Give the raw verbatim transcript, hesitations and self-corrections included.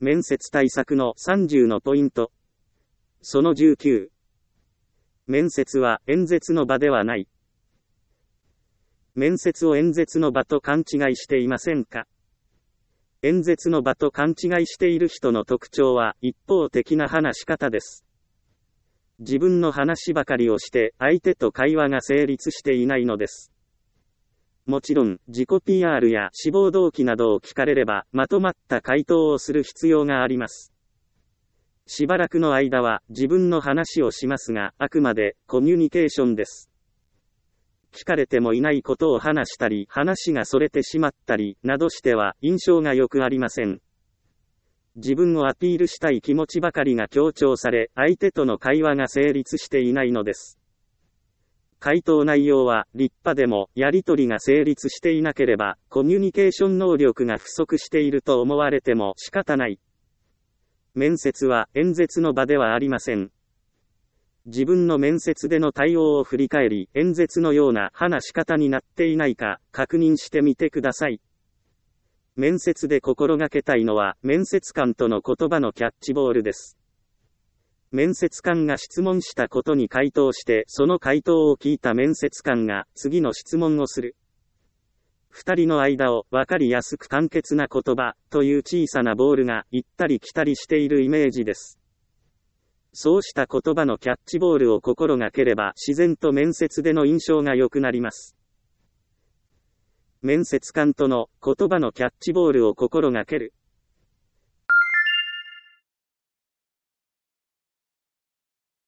面接対策のさんじゅうのポイント。そのじゅうきゅう。面接は演説の場ではない。面接を演説の場と勘違いしていませんか？演説の場と勘違いしている人の特徴は一方的な話し方です。自分の話ばかりをして相手と会話が成立していないのです。もちろん、自己 ピーアール や志望動機などを聞かれれば、まとまった回答をする必要があります。しばらくの間は自分の話をしますが、あくまでコミュニケーションです。聞かれてもいないことを話したり、話がそれてしまったり、などしては印象が良くありません。自分をアピールしたい気持ちばかりが強調され、相手との会話が成立していないのです。回答内容は立派でもやり取りが成立していなければコミュニケーション能力が不足していると思われても仕方ない。面接は演説の場ではありません。自分の面接での対応を振り返り、演説のような話し方になっていないか確認してみてください。面接で心がけたいのは面接官との言葉のキャッチボールです。面接官が質問したことに回答して、その回答を聞いた面接官が次の質問をする。二人の間を分かりやすく簡潔な言葉という小さなボールが行ったり来たりしているイメージです。そうした言葉のキャッチボールを心がければ自然と面接での印象が良くなります。面接官との言葉のキャッチボールを心がける。